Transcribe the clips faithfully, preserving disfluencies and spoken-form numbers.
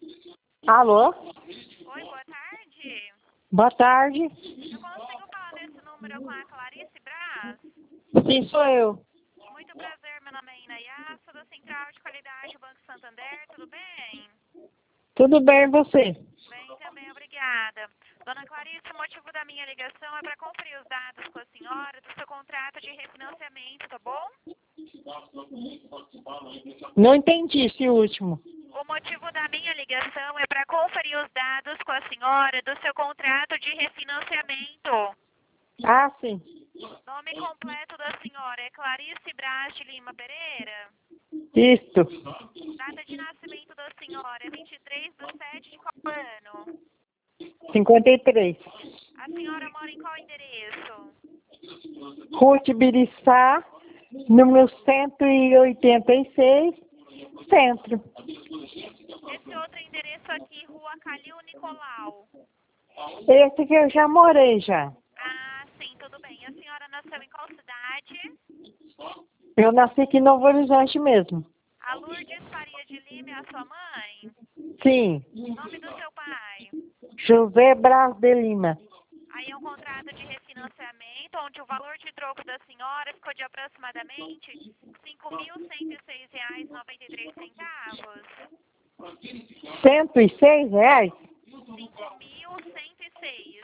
Alô? Oi, boa tarde. Boa tarde. Eu consigo falar nesse número com a Clarice Braz? Sim, sou eu. Muito prazer, meu nome é Inayá, sou da Central de Qualidade do Banco Santander, tudo bem? Tudo bem, e você? Bem também, obrigada. Dona Clarice, o motivo da minha ligação é para conferir os dados com a senhora do seu contrato de refinanciamento, tá bom? Não entendi esse último. O motivo da minha ligação é para conferir os dados com a senhora do seu contrato de refinanciamento. Ah, sim. Nome completo da senhora é Clarice Braz de Lima Pereira. Isto. Data de nascimento da senhora é vinte e três de sete de qual ano? cinquenta e três. A senhora mora em qual endereço? Ruth Biriçá, número cento e oitenta e seis, centro. Esse outro endereço aqui, Rua Calil Nicolau. Esse que eu já morei já. Ah, sim, tudo bem. A senhora nasceu em qual cidade? Eu nasci aqui em Novo Horizonte mesmo. A Lourdes Faria de Lima é a sua mãe? Sim. Nome do seu pai? José Braz de Lima. Aí é um contrato de refinanciamento, onde o valor de troco da senhora ficou de aproximadamente cinco mil cento e seis reais e noventa e três centavos. cento e seis reais? cinco mil cento e seis.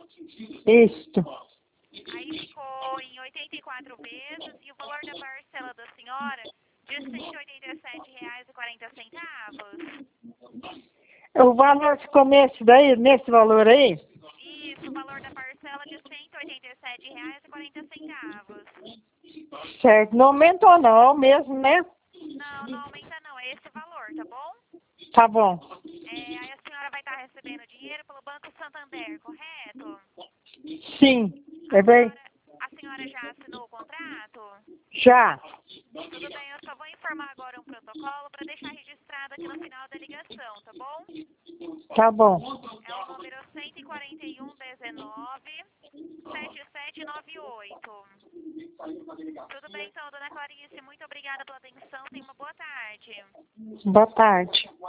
Isto. Aí ficou em oitenta e quatro vezes e o valor da parcela da senhora de cento e oitenta e sete reais e quarenta centavos. O valor ficou nesse daí, nesse valor aí? Isso, o valor da parcela de cento e oitenta e sete reais e quarenta centavos. Certo. Não aumentou não, é o mesmo, né? Não, não aumenta não, é esse valor, tá bom? Tá bom. É, aí a senhora vai estar recebendo dinheiro pelo Banco Santander, correto? Sim. A É bem. senhora, a senhora já assinou o contrato? Já. Tudo bem, eu só vou informar agora um protocolo para deixar registrado aqui no final da ligação, tá bom? Tá bom. É o número cento e quarenta e um, dezenove, setenta e sete noventa e oito. Tudo bem então, dona Clarice, muito obrigada pela atenção, tenha uma boa tarde. Boa tarde.